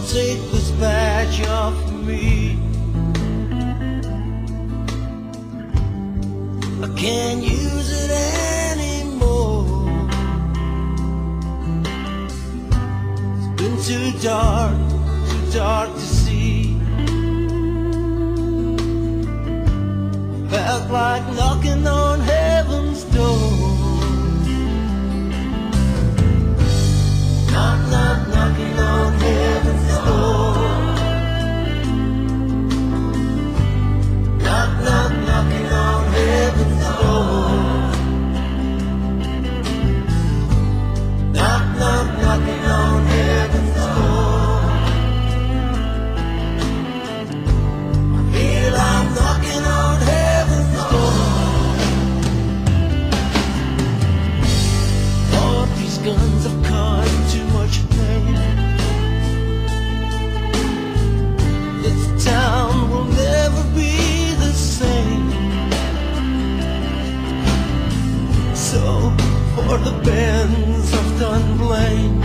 take this badge off me. I can't use it anymore. It's been too dark to see. Felt like knocking on heaven's door. Knock, knock, knocking on heaven's door. Knock, knock, knocking on heaven's door. Knock, knock, knocking on heaven's door. I feel I'm knocking on heaven's door. All these guns have caused too much pain. This town will never be the same. So for the bands of Dunblane,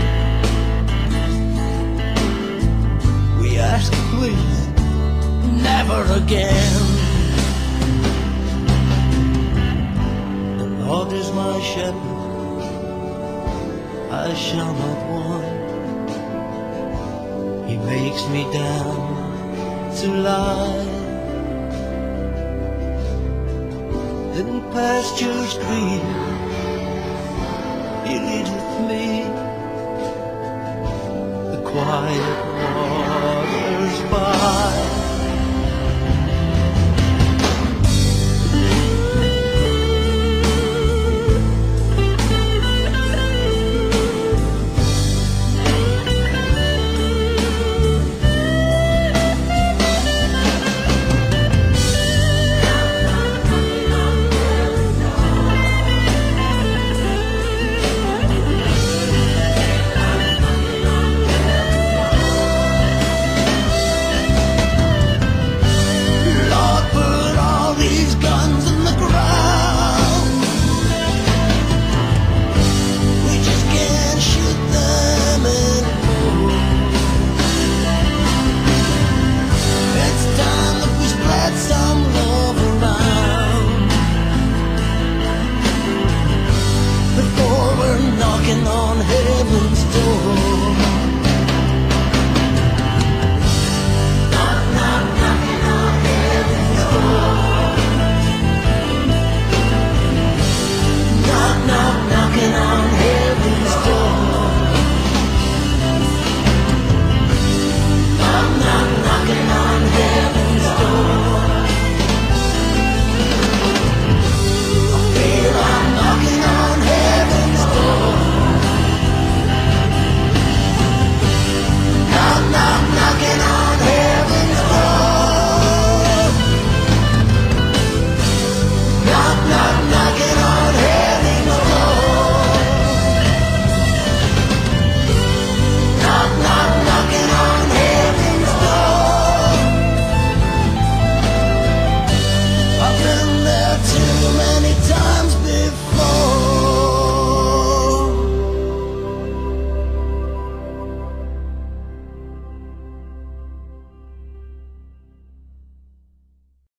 we ask please, never again. The Lord is my shepherd, I shall not want. He makes me down to lie in pastures green. He leadeth me the quiet walk.